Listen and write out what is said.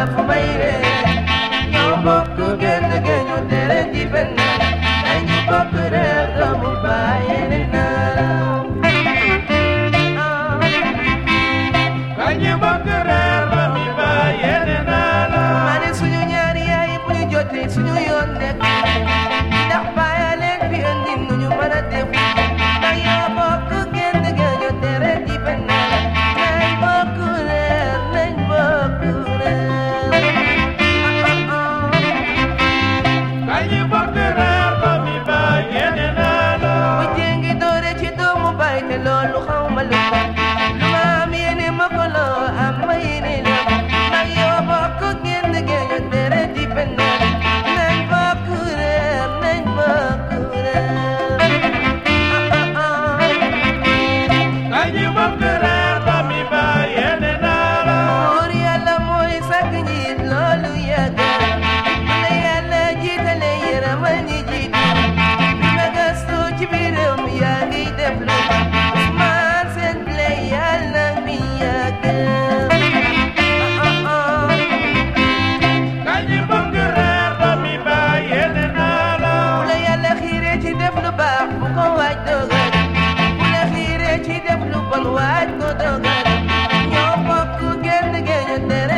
fumaire ñoo bokk genn geñu tere di benn dañu bokk reer doomu bàyyi ne nalaw dañu bokk reer doomu bàyyi ne nalaw ma ne suñu ñaari yaay bu ñu jotee suñu yoon nekk ndax bàyyi leen fi andi nu ñu mën a def ndax ñoo bokk genn geñu tere di benn nañ bokk reer nañ bokk reer dañu bokk reer doomu bàyyi ne nalaw bu jéngi doore ci doomu baay te loolu xaw ma lu ko lu ma am yéene ma ko loo am ma yéene la mag yow bokk génn géeñu tere di benn nañ bokk reer nañ bokk reer dañu bokk reer doomu bàyyi ne nalaw buur yàlla mooy sàkk njiit loolu yàgg bu la yàlla jiitale yërëmal ñi jiitu bi ma gëstu ci biir réew mi yaa ngi def lu Ousmane Sène Blay yàlla mi yàgg dañu bokk reer doomu bàyyi ne nalaw bu la yàlla xiiree ci def lu baax bu ko waaj dogal bu la xiiree ci def lu bon waaj ko dogal ñoo bokk genn geeñu tere